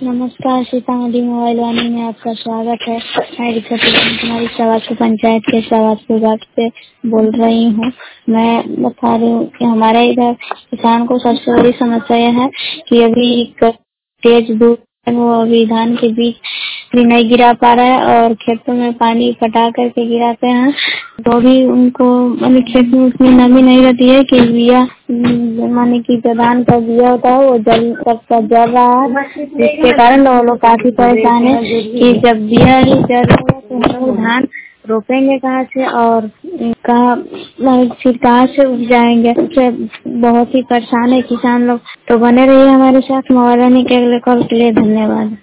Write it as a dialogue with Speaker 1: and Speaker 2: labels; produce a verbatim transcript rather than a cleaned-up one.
Speaker 1: नमस्कार, सीतामढ़ी मोबाइल वाणी में आपका स्वागत है। मैं रिक्शा तुम्हारी सवासपुर पंचायत के सवासपुर विभाग से बोल रही हूँ। मैं बता रही हूँ कि हमारे इधर किसान को सबसे बड़ी समस्या यह है कि अभी तेज धूप वो अभी धान के बीज भी नहीं गिरा पा रहा है और खेतों में पानी पटा करके गिराते हैं तो भी उनको माने खेत में उतनी नमी नहीं रहती है कि बिया माने की जो धान का बिया होता है वो जल सबका जल रहा है, जिसके कारण वो लोग काफी परेशान है कि जब बिया ही जल रहा है तो हम लोग धान रोपेंगे कहाँ से और कहाँ फिर कहाँ से उग जाएंगे। उससे बहुत ही परेशान है किसान लोग। तो बने रहिए हमारे साथ। मोबाइल वाणी के अगले कॉल के लिए धन्यवाद।